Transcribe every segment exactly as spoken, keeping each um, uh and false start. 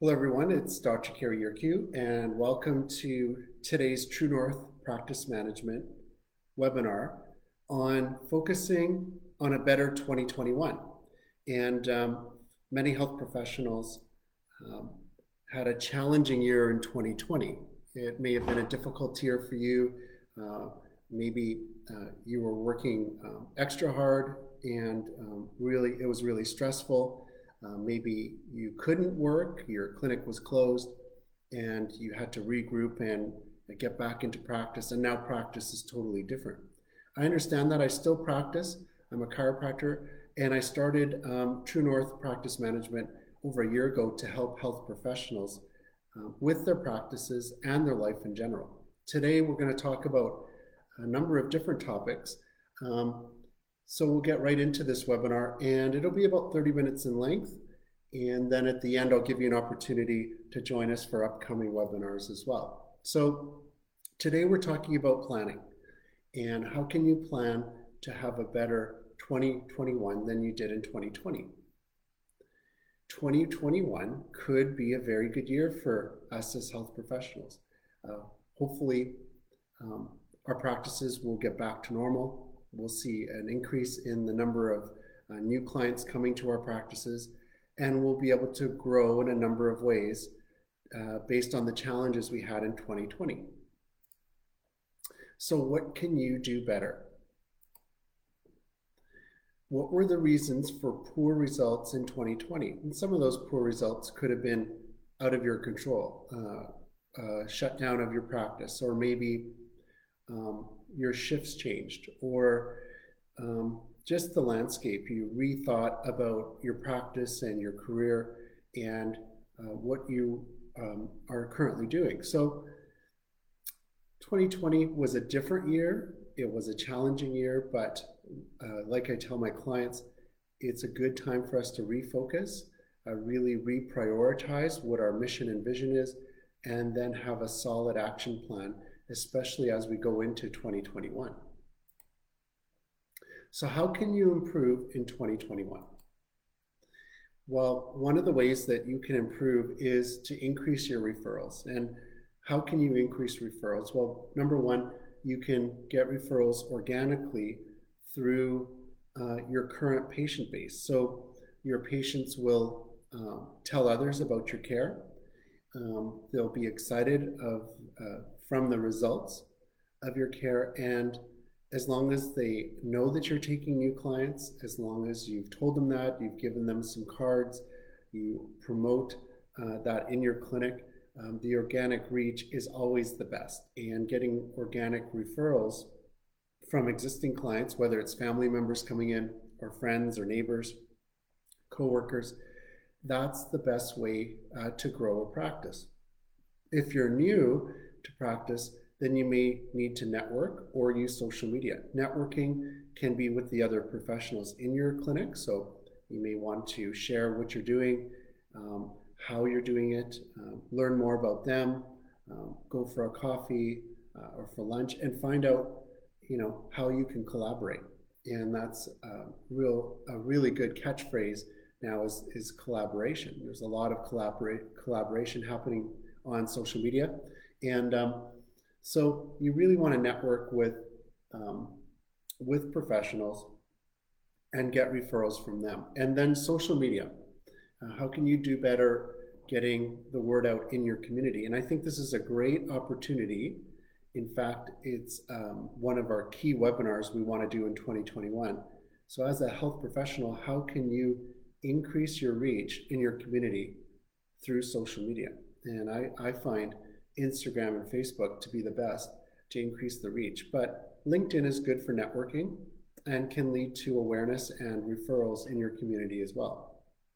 Hello, everyone. It's Doctor Kerry Yerkew, and welcome to today's True North Practice Management webinar on focusing on a better twenty twenty-one. And um, many health professionals um, had a challenging year in twenty twenty. It may have been a difficult year for you. Uh, maybe uh, you were working um, extra hard and um, really, it was really stressful. Uh, maybe you couldn't work, your clinic was closed, and you had to regroup and get back into practice, and now practice is totally different. I understand that. I still practice. I'm a chiropractor, and I started um, True North Practice Management over a year ago to help health professionals uh, with their practices and their life in general. Today, we're going to talk about a number of different topics. Um, So we'll get right into this webinar, and it'll be about thirty minutes in length. And then at the end, I'll give you an opportunity to join us for upcoming webinars as well. So today we're talking about planning and how can you plan to have a better twenty twenty-one than you did in twenty twenty. twenty twenty-one could be a very good year for us as health professionals. Uh, hopefully, um, our practices will get back to normal. We'll see an increase in the number of uh, new clients coming to our practices, and we'll be able to grow in a number of ways uh, based on the challenges we had in twenty twenty. So what can you do better? What were the reasons for poor results in twenty twenty? And some of those poor results could have been out of your control, uh, uh, shutdown of your practice, or maybe um, your shifts changed, or um, just the landscape. You rethought about your practice and your career and uh, what you um, are currently doing. So twenty twenty was a different year. It was a challenging year, but uh, like I tell my clients, it's a good time for us to refocus, uh, really reprioritize what our mission and vision is, and then have a solid action plan, especially as we go into twenty twenty-one. So how can you improve in twenty twenty-one? Well, one of the ways that you can improve is to increase your referrals. And how can you increase referrals? Well, number one, you can get referrals organically through uh, your current patient base. So your patients will uh, tell others about your care. Um, they'll be excited of uh, from the results of your care, and as long as they know that you're taking new clients, as long as you've told them that, you've given them some cards, you promote uh, that in your clinic, um, the organic reach is always the best. And getting organic referrals from existing clients, whether it's family members coming in or friends or neighbors, coworkers, that's the best way uh, to grow a practice. If you're new to practice, then you may need to network or use social media. Networking can be with the other professionals in your clinic, so you may want to share what you're doing, um, how you're doing it, uh, learn more about them, um, go for a coffee uh, or for lunch, and find out, you know, how you can collaborate. And that's a real, a really good catchphrase now is, is collaboration. There's a lot of collaborate, collaboration happening on social media. And um, so you really want to network with, um, with professionals and get referrals from them. And then social media. Uh, how can you do better getting the word out in your community? And I think this is a great opportunity. In fact, it's um, one of our key webinars we want to do in twenty twenty-one. So as a health professional, how can you increase your reach in your community through social media? And I, I find Instagram and Facebook to be the best to increase the reach. But LinkedIn is good for networking and can lead to awareness and referrals in your community as well.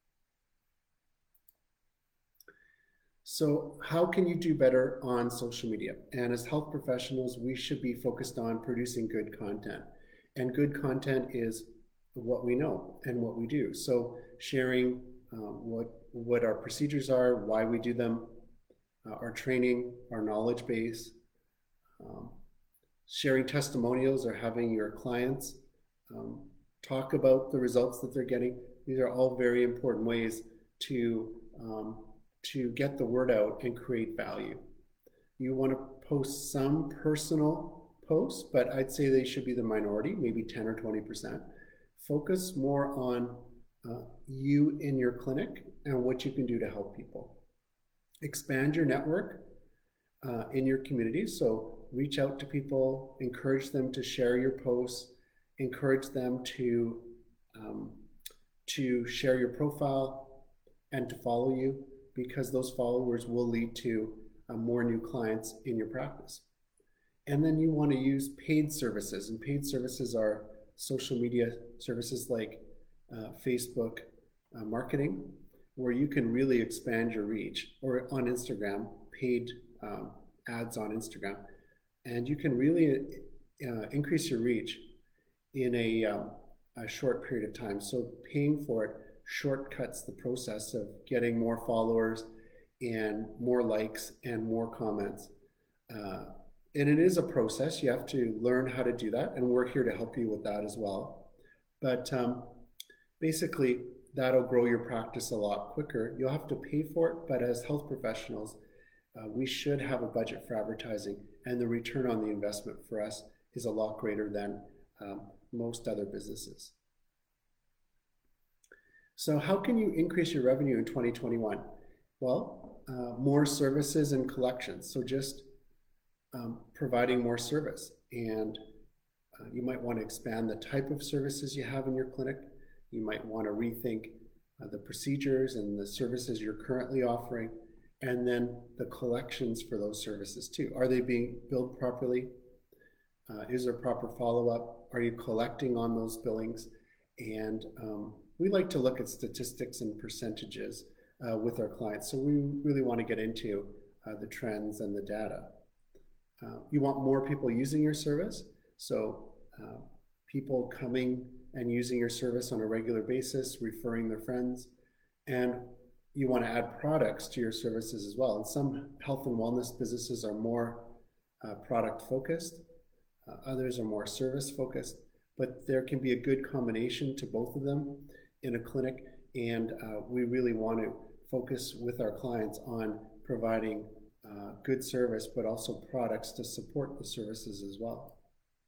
So how can you do better on social media? And as health professionals, we should be focused on producing good content. And good content is what we know and what we do. So sharing um, what, what our procedures are, why we do them, uh, our training, our knowledge base, um, sharing testimonials or having your clients um, talk about the results that they're getting. These are all very important ways to um, to get the word out and create value. You want to post some personal posts, but I'd say they should be the minority, maybe ten or twenty percent. Focus more on uh, you in your clinic and what you can do to help people. Expand your network uh, in your community. So reach out to people, encourage them to share your posts, encourage them to, um, to share your profile and to follow you, because those followers will lead to uh, more new clients in your practice. And then you want to use paid services, and paid services are social media services like uh, Facebook uh, marketing, where you can really expand your reach, or on Instagram, paid um, ads on Instagram. And you can really uh, increase your reach in a, um, a short period of time. So paying for it shortcuts the process of getting more followers and more likes and more comments. Uh, and it is a process. You have to learn how to do that, and we're here to help you with that as well. But um, basically, that'll grow your practice a lot quicker. You'll have to pay for it, but as health professionals, uh, we should have a budget for advertising, and the return on the investment for us is a lot greater than um, most other businesses. So how can you increase your revenue in twenty twenty-one? Well, uh, more services and collections. So just um, providing more service. And uh, you might want to expand the type of services you have in your clinic. You might want to rethink uh, the procedures and the services you're currently offering, and then the collections for those services too. Are they being billed properly? Uh, is there proper follow-up? Are you collecting on those billings? And um, we like to look at statistics and percentages uh, with our clients. So we really want to get into uh, the trends and the data. Uh, you want more people using your service. So uh, people coming and using your service on a regular basis, referring their friends. And you want to add products to your services as well. And some health and wellness businesses are more uh, product focused. Uh, others are more service focused. But there can be a good combination to both of them in a clinic. And uh, we really want to focus with our clients on providing uh, good service, but also products to support the services as well.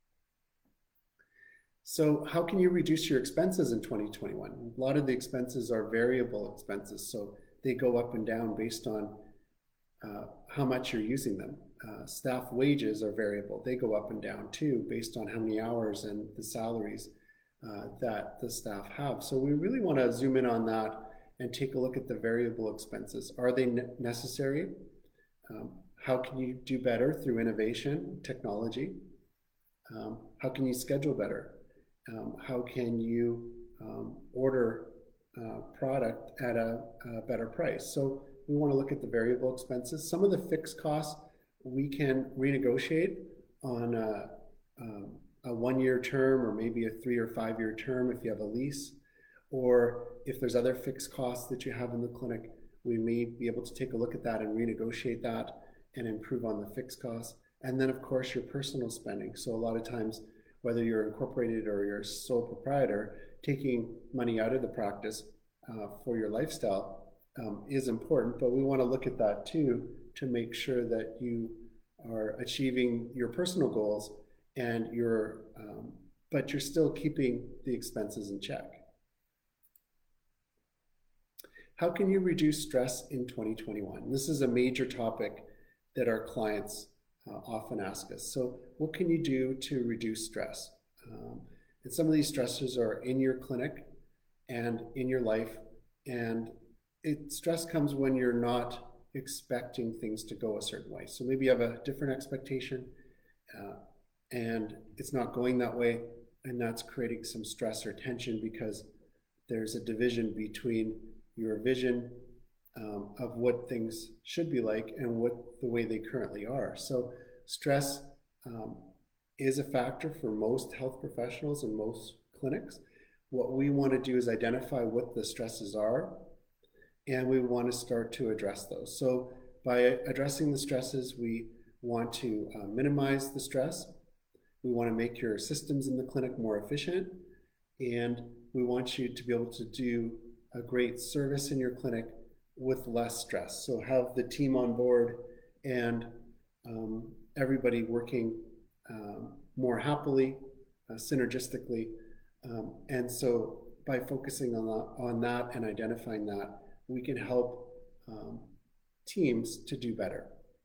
So how can you reduce your expenses in twenty twenty-one? A lot of the expenses are variable expenses, so they go up and down based on uh, how much you're using them. Uh, staff wages are variable. They go up and down too based on how many hours and the salaries uh, that the staff have. So we really want to zoom in on that and take a look at the variable expenses. Are they ne necessary? Um, how can you do better through innovation, technology? Um, how can you schedule better? Um, how can you um, order uh, product at a, a better price? So we want to look at the variable expenses. Some of the fixed costs we can renegotiate on a, um, a one-year term, or maybe a three or five-year term if you have a lease. Or if there's other fixed costs that you have in the clinic, we may be able to take a look at that and renegotiate that and improve on the fixed costs. And then of course your personal spending. So a lot of times, whether you're incorporated or you're a sole proprietor, taking money out of the practice uh, for your lifestyle um, is important, but we want to look at that too to make sure that you are achieving your personal goals and you're, um, but you're still keeping the expenses in check. How can you reduce stress in twenty twenty-one? This is a major topic that our clients uh, often ask us. So what can you do to reduce stress? Um, and some of these stressors are in your clinic and in your life. And it, stress comes when you're not expecting things to go a certain way. So maybe you have a different expectation uh, and it's not going that way. And that's creating some stress or tension because there's a division between your vision um, of what things should be like and what the way they currently are. So stress um, is a factor for most health professionals and most clinics. What we want to do is identify what the stresses are, and we want to start to address those. So by addressing the stresses, we want to uh, minimize the stress. We want to make your systems in the clinic more efficient, and we want you to be able to do a great service in your clinic with less stress. So have the team on board and um, everybody working um, more happily, uh, synergistically. Um, and so by focusing on that, on that and identifying that, we can help um, teams to do better.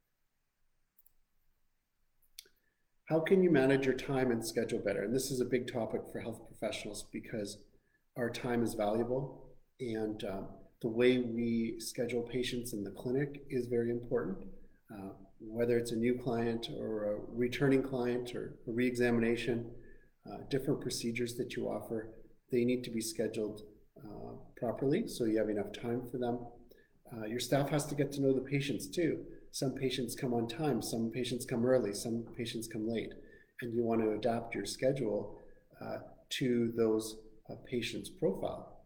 How can you manage your time and schedule better? And this is a big topic for health professionals because our time is valuable, and um, the way we schedule patients in the clinic is very important. Uh, whether it's a new client or a returning client or a re-examination, uh, different procedures that you offer, they need to be scheduled uh, properly so you have enough time for them. Uh, your staff has to get to know the patients too. Some patients come on time, some patients come early, some patients come late, and you want to adapt your schedule uh, to those uh, patients' profile.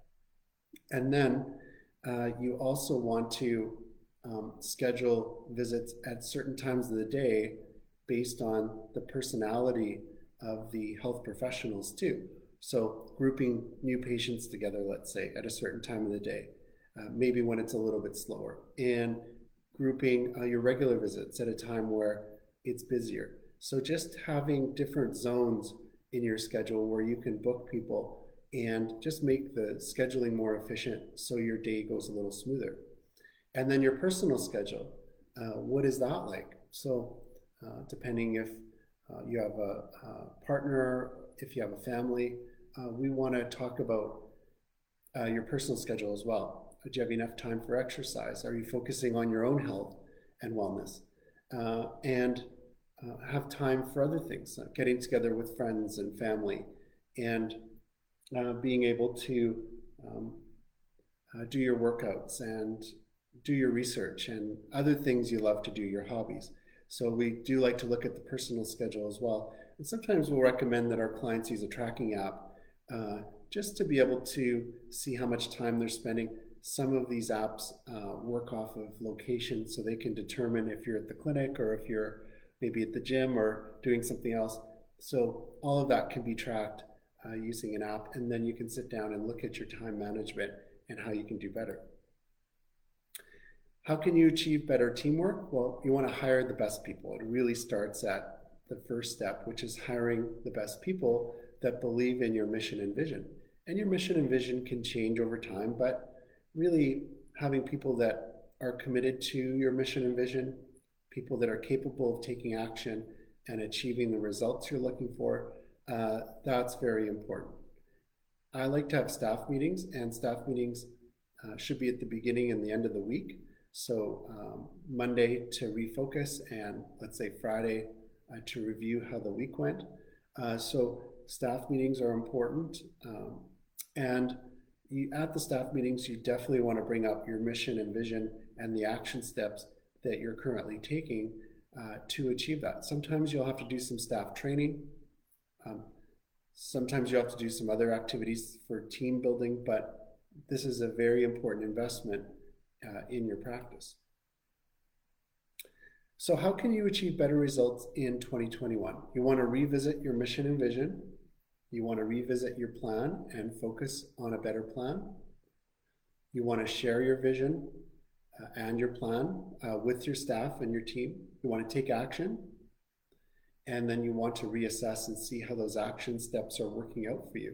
And then uh, you also want to um, schedule visits at certain times of the day based on the personality of the health professionals too. So grouping new patients together, let's say, at a certain time of the day, uh, maybe when it's a little bit slower, and grouping uh, your regular visits at a time where it's busier. So just having different zones in your schedule where you can book people and just make the scheduling more efficient so your day goes a little smoother. And then your personal schedule, uh, what is that like? So uh, depending if uh, you have a, a partner, if you have a family, uh, we want to talk about uh, your personal schedule as well. Do you have enough time for exercise? Are you focusing on your own health and wellness? Uh, and uh, have time for other things, uh, getting together with friends and family, and uh, being able to um, uh, do your workouts and do your research and other things you love to do, your hobbies. So we do like to look at the personal schedule as well. And sometimes we'll recommend that our clients use a tracking app uh, just to be able to see how much time they're spending. Some of these apps uh, work off of location, so they can determine if you're at the clinic or if you're maybe at the gym or doing something else. So all of that can be tracked uh, using an app, and then you can sit down and look at your time management and how you can do better. How can you achieve better teamwork? Well, you want to hire the best people. It really starts at the first step, which is hiring the best people that believe in your mission and vision. And your mission and vision can change over time, but really having people that are committed to your mission and vision, people that are capable of taking action and achieving the results you're looking for, uh, that's very important. I like to have staff meetings, and staff meetings uh, should be at the beginning and the end of the week. So um, Monday to refocus, and let's say Friday uh, to review how the week went. Uh, so staff meetings are important. Um, and you, at the staff meetings, you definitely want to bring up your mission and vision and the action steps that you're currently taking uh, to achieve that. Sometimes you'll have to do some staff training. Um, sometimes you have to do some other activities for team building, but this is a very important investment uh, in your practice. So how can you achieve better results in twenty twenty-one? You want to revisit your mission and vision. You want to revisit your plan and focus on a better plan. You want to share your vision uh, and your plan uh, with your staff and your team. You want to take action. And then you want to reassess and see how those action steps are working out for you.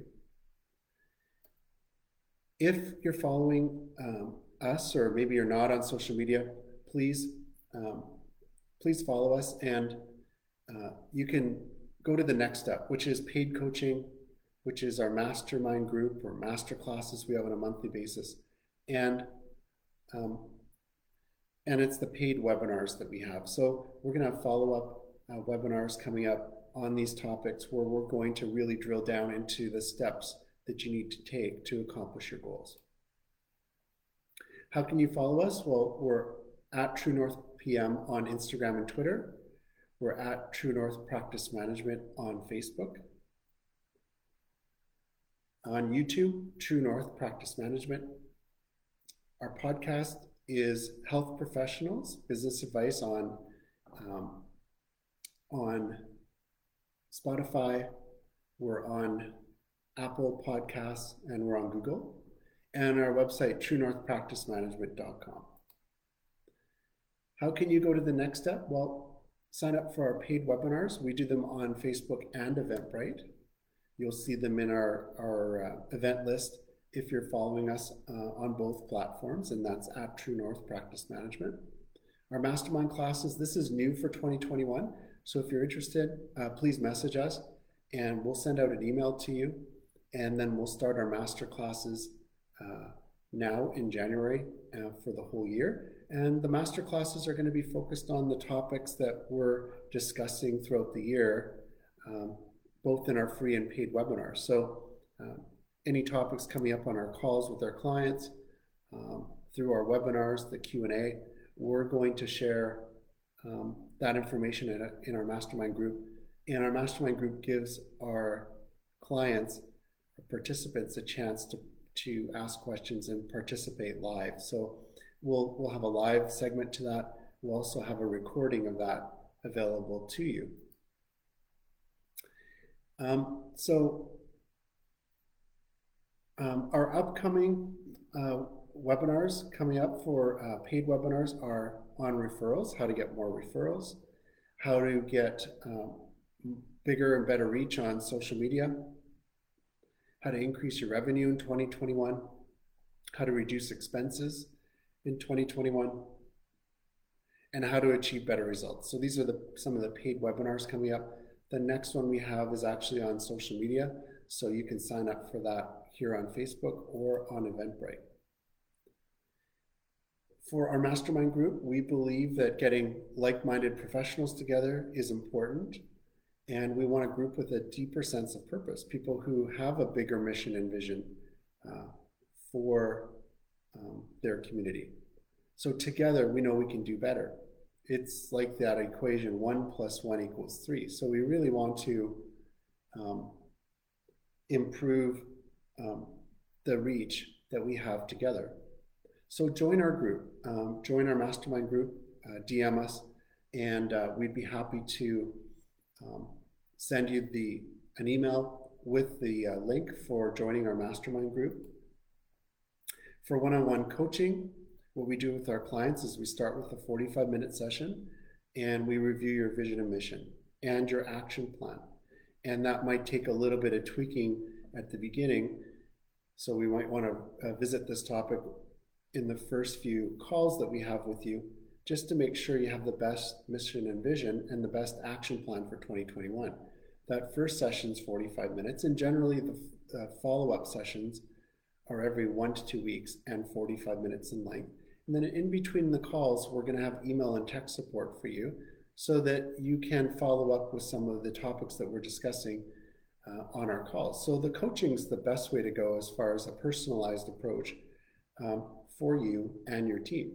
If you're following um, us, or maybe you're not on social media, please, um, please follow us, and uh, you can go to the next step, which is paid coaching, which is our mastermind group or master classes we have on a monthly basis. And, um, and it's the paid webinars that we have. So we're gonna have follow-up uh, webinars coming up on these topics where we're going to really drill down into the steps that you need to take to accomplish your goals. How can you follow us? Well, we're at True North P M on Instagram and Twitter. We're at True North Practice Management on Facebook. On YouTube, True North Practice Management. Our podcast is Health Professionals, Business Advice on, um, on Spotify. We're on Apple Podcasts, and we're on Google. and our website, true north practice management dot com. How can you go to the next step? Well, sign up for our paid webinars. We do them on Facebook and Eventbrite. You'll see them in our, our uh, event list if you're following us uh, on both platforms, and that's at True North Practice Management. Our mastermind classes, this is new for twenty twenty-one. So if you're interested, uh, please message us and we'll send out an email to you. And then we'll start our master classes uh, now in January uh, for the whole year. And the master classes are going to be focused on the topics that we're discussing throughout the year, um, both in our free and paid webinars. So um, any topics coming up on our calls with our clients, um, through our webinars, the Q and A, we're going to share um, that information in, a, in our mastermind group. And our mastermind group gives our clients, participants, a chance to, to ask questions and participate live. So we'll, we'll have a live segment to that. We'll also have a recording of that available to you. Um, so um, our upcoming uh, webinars coming up for uh, paid webinars are on referrals, how to get more referrals, how to get um, bigger and better reach on social media, how to increase your revenue in twenty twenty-one, how to reduce expenses in twenty twenty-one, and how to achieve better results. So these are the, some of the paid webinars coming up. The next one we have is actually on social media, so you can sign up for that here on Facebook or on Eventbrite. For our mastermind group, we believe that getting like-minded professionals together is important, and we want a group with a deeper sense of purpose, people who have a bigger mission and vision uh, for um, their community. So together, we know we can do better. It's like that equation, one plus one equals three. So we really want to um, improve um, the reach that we have together. So join our group, um, join our mastermind group, uh, D M us, and uh, we'd be happy to um, send you the an email with the uh, link for joining our mastermind group. For one-on-one coaching, what we do with our clients is we start with a forty-five minute session and we review your vision and mission and your action plan. And that might take a little bit of tweaking at the beginning. So we might want to uh, visit this topic in the first few calls that we have with you, just to make sure you have the best mission and vision and the best action plan for twenty twenty-one. That first session is forty-five minutes, and generally the uh, follow-up sessions are every one to two weeks and forty-five minutes in length. And then in between the calls, we're going to have email and text support for you so that you can follow up with some of the topics that we're discussing uh, on our calls. So the coaching is the best way to go as far as a personalized approach um, for you and your team.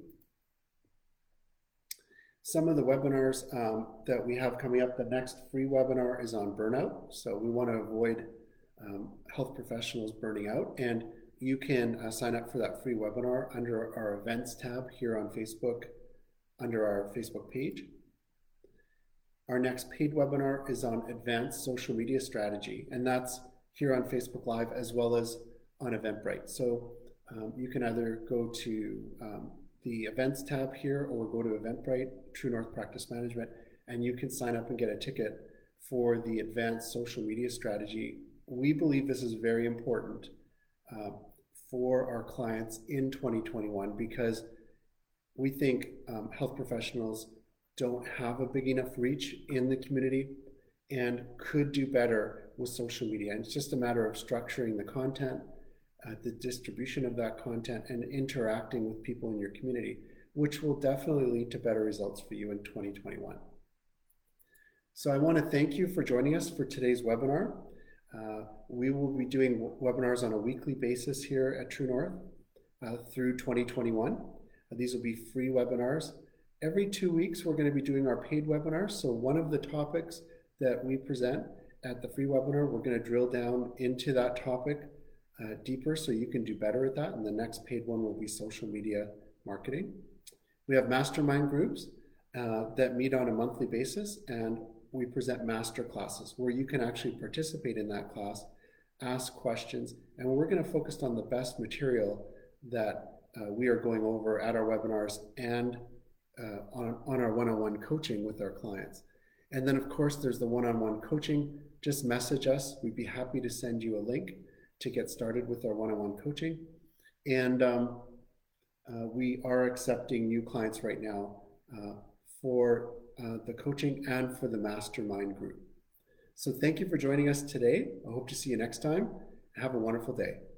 Some of the webinars um, that we have coming up, the next free webinar is on burnout. So we want to avoid um, health professionals burning out, and you can uh, sign up for that free webinar under our events tab here on Facebook, under our Facebook page. Our next paid webinar is on advanced social media strategy, and that's here on Facebook Live as well as on Eventbrite. So um, you can either go to um, the events tab here or go to Eventbrite, True North Practice Management, and you can sign up and get a ticket for the advanced social media strategy. We believe this is very important uh, for our clients in twenty twenty-one because we think um, health professionals don't have a big enough reach in the community and could do better with social media. And it's just a matter of structuring the content, uh, the distribution of that content, and interacting with people in your community, which will definitely lead to better results for you in twenty twenty-one. So I want to thank you for joining us for today's webinar. Uh, we will be doing webinars on a weekly basis here at True North uh, through twenty twenty-one. Uh, these will be free webinars. Every two weeks, we're going to be doing our paid webinars. So one of the topics that we present at the free webinar, we're going to drill down into that topic uh, deeper so you can do better at that. And the next paid one will be social media marketing. We have mastermind groups uh, that meet on a monthly basis, and we present master classes where you can actually participate in that class ask questions, and we're going to focus on the best material that uh, we are going over at our webinars and uh, on, on our one-on-one coaching with our clients. And then, of course, there's the one-on-one coaching. Just message us. We'd be happy to send you a link to get started with our one-on-one coaching. And um, uh, we are accepting new clients right now uh, for uh, the coaching and for the mastermind group. So thank you for joining us today. I hope to see you next time. Have a wonderful day.